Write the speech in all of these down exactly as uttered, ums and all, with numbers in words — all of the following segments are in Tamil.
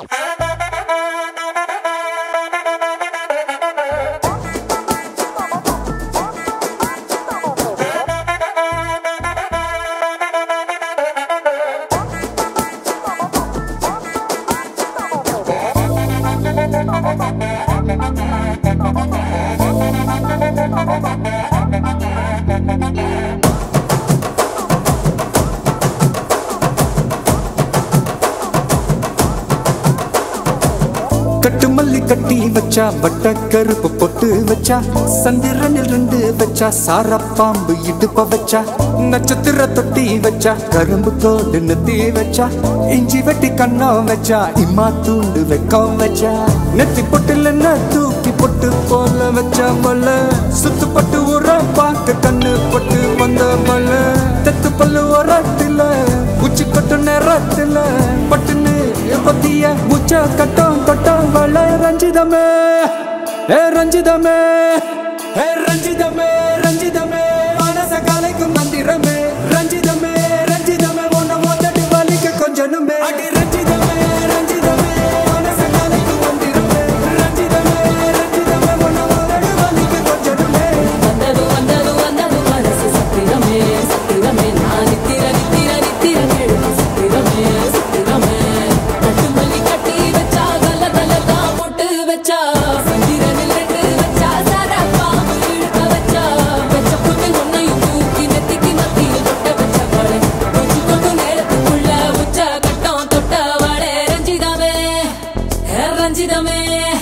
கட்டு மல்லி கட்டி வச்சா வட்ட கருப்பு பொட்டு வச்சா சந்திரனில் ரெண்டு வச்சா சார பாம்பு இடுப்ப வச்சா நட்சத்திர தொட்டி வச்சா கரும்பு தோடு நெத்தி வச்சா இஞ்சி வெட்டி கண்ணம் வச்சா இம்மா தூண்டு வெக்கம் வச்சா நெத்தி பொட்டுல தூக்கி பொட்டு போல வச்சா மல்ல சுத்து பட்டு உர பார்க்க கண்ணு பொட்டு வந்த மல்ல தெத்து பல்லு உரத்துல உச்சி கொட்டு நேரத்துல பட்டுன்னு பத்திய உச்ச கட்டம் கட்டம் வள ரஞ்சிதமே ஏ ரஞ்சிதமே ஏ ரஞ்சிதமே ரஞ்சிதமே மனச கலைக்கும் மந்திரமே ரஞ்சிதமே ரஞ்சிதமே உன்னை மொத்தடி வலிக்க கொஞ்சனுமே அடி ரஞ்சிதமே ரஞ்சிதமே மனச கலைக்கும் மந்திரமே ரஞ்சிதமே ரஞ்சிதமே உன்னை மொத்தடி வலிக்க கொஞ்சனுமே வந்தது வந்தது வந்தது மனசு சத்திரமே சத்திரமே நான் நித்திர நித்திர நித்திர கேடு சத்திரமே சத்திரமே கட்டு மல்லி கட்டி வச்சா கல கல தான் போட்டு வச்சா சந்திரனில் ரெண்டு வச்சா சார பாம்பு இழுக்க வச்சா வச்ச புட்டு ஒன்னையும் தூக்கி நெத்திக்கு மத்தியில் தொட்ட வச்ச வாழை கொஞ்சி கொண்டு நேரத்துக்குள்ள உச்ச கட்டம் தொட்ட வாழை ரஞ்சிதமே ரஞ்சிதமே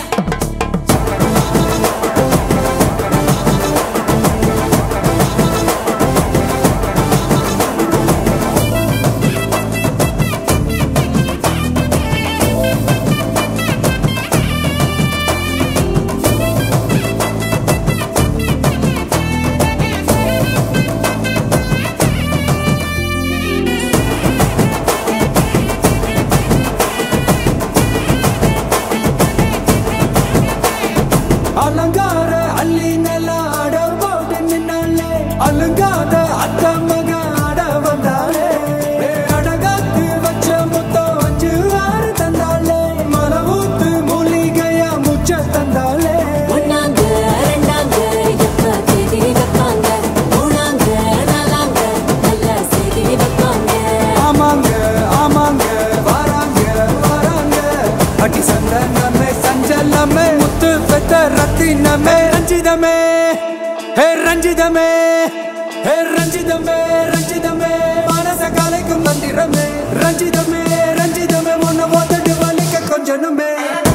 அலங்கார அள்ளி நல்லாட போட்டு நின்னாலே அலங்காத அத்த மக ஆட வந்தாலே அடகாத்து வச்ச முத்தம் வச்சு ஆறு தந்தாலே மலவூத்து மூலிகையா முச்ச தந்தாலே ஒன்னாங்க ரெண்டாங்க எப்ப தேதி வைப்பாங்க மூணாங்க நாலாங்க நல்ல செய்தி வைப்பாங்க ஆமாங்க ஆமாங்க வராங்க வராங்க அடி சந்தனமே சஞ்சலமே முத்து பெத்த ரத்தினமே ரஞ்சிதமே ஹே ரஞ்சிதமே ஹே ரஞ்சிதமே ரஞ்சிதமே மனச கலைக்கும் மந்திரமே ரஞ்சிதமே ரஞ்சிதமே உன்னை ஓதடி வலிக்க கொஞ்சனுமே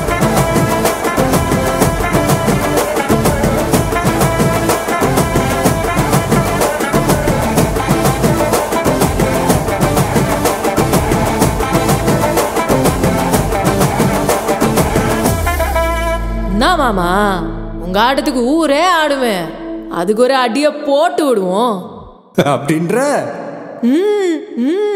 என்ன மாமா உங்க ஆட்டத்துக்கு ஊரே ஆடுவேன் அதுக்கு ஒரு அடிய போட்டு விடுவோம் அப்படின்ற ம் ம்